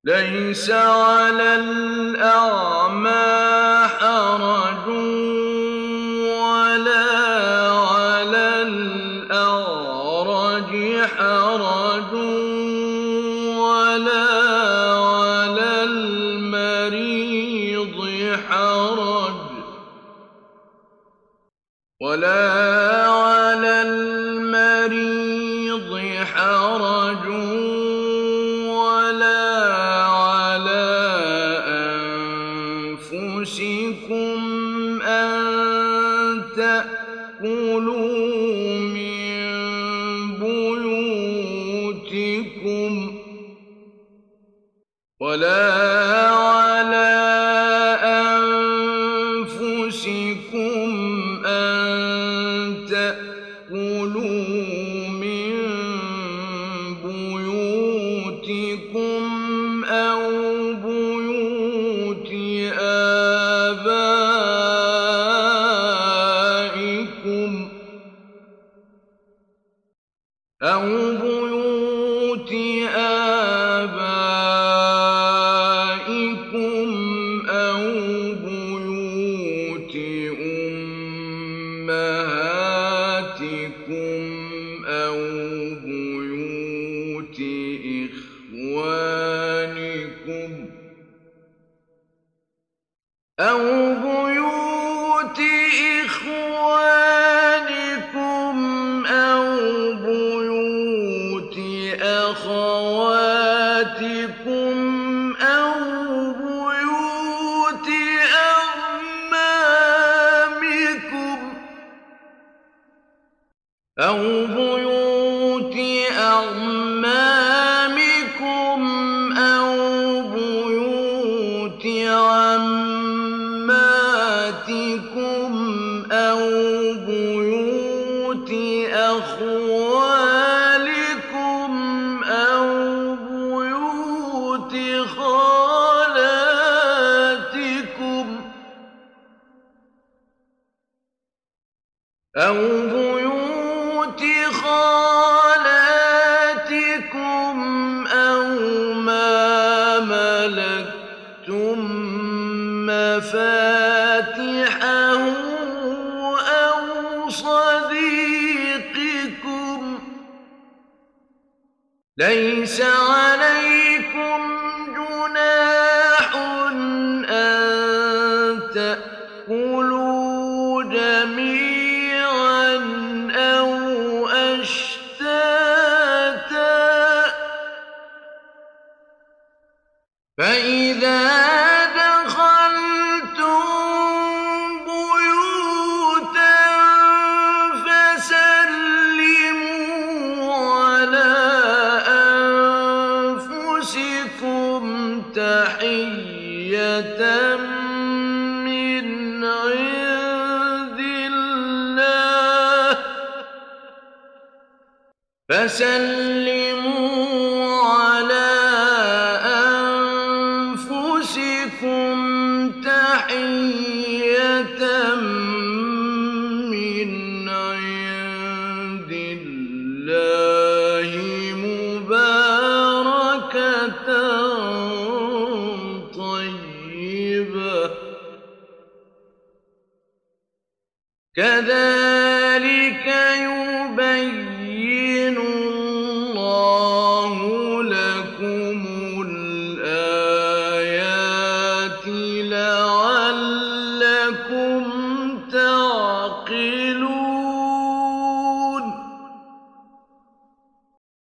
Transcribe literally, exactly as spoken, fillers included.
ليس على الأعمى حرج ولا على الأعرج حرج ولا على المريض حرج ولا على المريض حرج ولا على أنفسكم أن تأكلوا من بيوتكم ولا على أنفسكم أن تأكلوا من بيوتكم أو بيوت آبائكم أو بيوت آبائكم أو بيوت أمهاتكم أو بيوت إخوانكم أو بيوت إخوانكم أو بيوت أخواتكم أو بيوت أعمامكم أو بيوت أعمامكم أو بيوت عماتكم أو بيوت أخوالكم أو بيوت خالاتكم أو بيوت خالاتكم أو ما ملكتم مفاتحه أو صديقكم ليس عليكم جناح أن تأكلوا جميعا أو أشتاتا فإذا دخلتم بيوتا فسلموا على أنفسكم تحية من عند الله فسلموا على أنفسكم تحية من عند الله مباركة طيبة كذلك يبين الله لكم الآيات لعلكم تعقلون